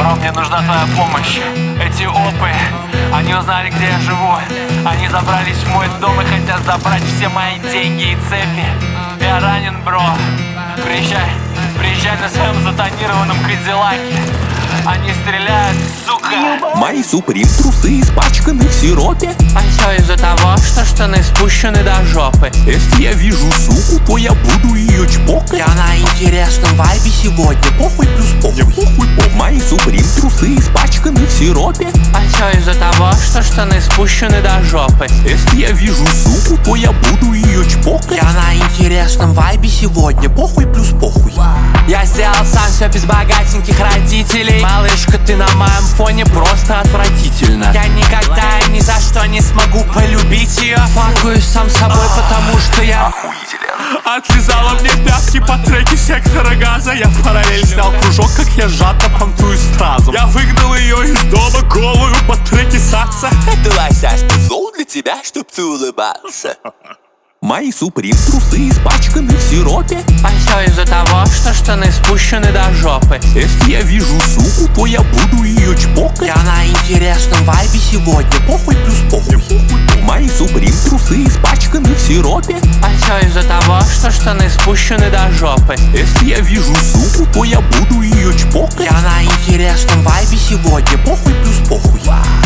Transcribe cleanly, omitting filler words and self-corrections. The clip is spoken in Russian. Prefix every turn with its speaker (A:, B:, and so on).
A: Бро, мне нужна твоя помощь. Эти опы, они узнали, где я живу. Они забрались в мой дом и хотят забрать все мои деньги и цепи. Я ранен, бро. Приезжай на своем затонированном Кадиллаке. Они стреляют, сука.
B: Мои суприм трусы испачканы в сиропе.
A: А все из-за того, что штаны спущены до жопы.
B: Если я вижу суку, то я буду ее чпокать.
A: Я на интересном вайбе сегодня. Похуй плюс похуй.
B: Мои суприм трусы испачканы в сиропе.
A: А все из-за того, что штаны спущены до жопы.
B: Если я вижу суку, то я буду ее чпокать.
A: Я на интересном вайбе сегодня. Похуй плюс похуй. Я сделал сам все без богатеньких родителей. Малышка, ты на моем фоне просто отвратительно. Я никогда и ни за что не смогу полюбить ее. Факуюсь сам собой, потому что я
B: охуителен.
C: Отлизала мне пятки по треке сектора газа. Я в параллель снял кружок, как я жадно понтую стразом. Я выгнал ее из дома голую по треке саца.
B: Это лосясь зол для тебя, чтоб ты улыбался. Мои суприм трусы испачканы в сиропе.
A: А все из-за того, что штаны спущены до жопы.
B: Если я вижу суку, то я буду ее чпокать.
A: Я на интересном вайбе сегодня. Похуй плюс похуй.
B: Мои суприм трусы испачканы в сиропе.
A: А все из-за того, что штаны спущены до жопы.
B: Если я вижу суку, то я буду ее чпокать.
A: Я на интересном вайбе сегодня. Похуй плюс похуй.